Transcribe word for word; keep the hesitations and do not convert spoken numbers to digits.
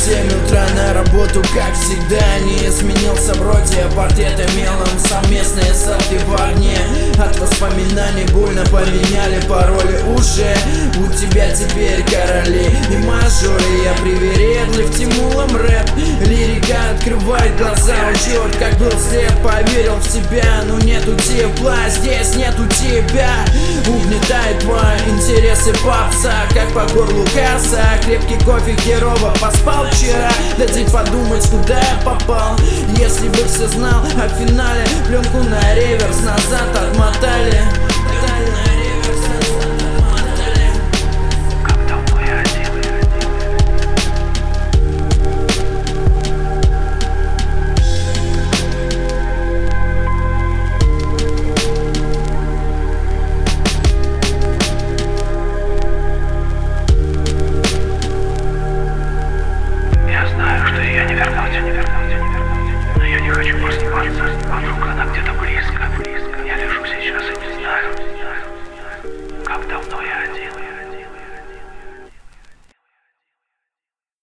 семь утра на работу, как всегда. Не изменился вроде, портреты мелом, совместные селфи в огне. От воспоминаний больно поменяли пароли уже. У тебя теперь короли и мажоры. Я привередлив тимулом рэп. Лирика открывает глаза, учет, как был слеп. Поверил в себя, но нету тепла, здесь нету тебя. Угнетает твои интересы попса, как по горлу касса. Крепкий кофе херово поспал вчера. Дайте подумать, куда я попал. Если бы все знал о финале, пленку на реверс назад отмотали. Но я не хочу просыпаться, а вдруг она где-то близко.